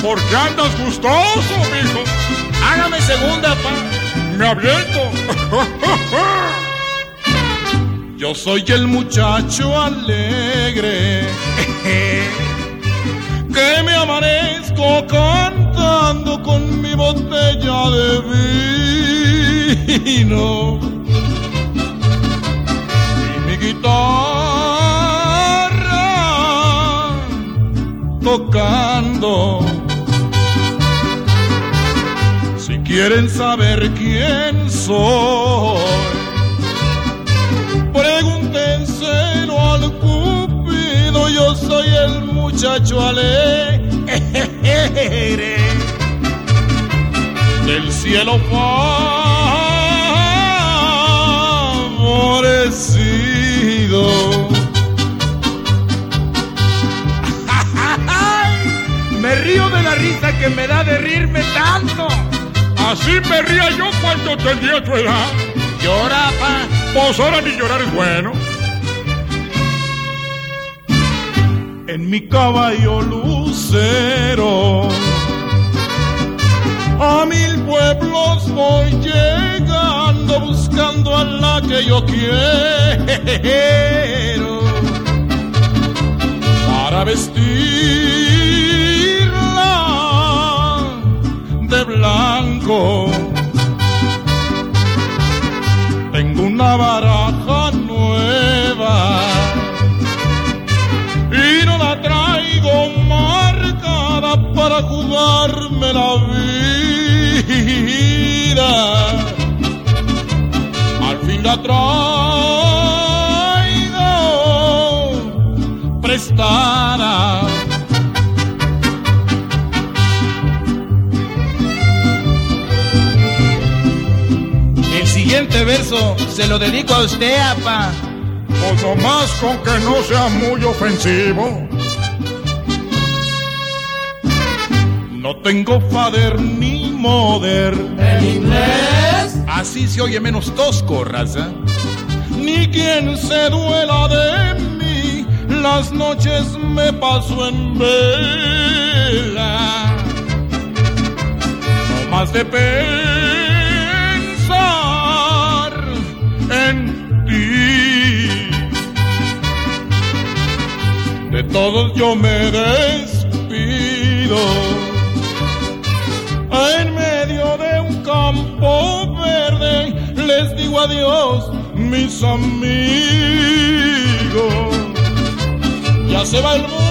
¿Por qué andas gustoso, mijo? Hágame segunda, pa. Me aviento. Yo soy el muchacho alegre que me amanezco cantando con mi botella de vino y mi guitarra tocando. Si quieren saber quién soy, pregúntenselo al Cupido. Yo soy el muchacho alegre del cielo favorecido. Me río de la risa que me da de reírme tanto. Así me ría yo cuando tenía tu edad. Llora, pa. Pues ahora ni llorar es bueno. En mi caballo lucero a 1000 pueblos voy llegando buscando a la que yo quiero para vestirla de blanco. Tengo una baraja nueva y no la traigo marcada para jugarme la vida. Al fin la traigo prestada. El siguiente verso se lo dedico a usted, apa. Pues nomás con que no sea muy ofensivo. No tengo father ni mother. ¿En inglés? Así se oye menos tosco, raza. Ni quien se duela de mí. Las noches me paso en vela. No más de pensar en ti. De todos yo me despido. En medio de un campo verde les digo adiós, mis amigos. Ya se va el mundo.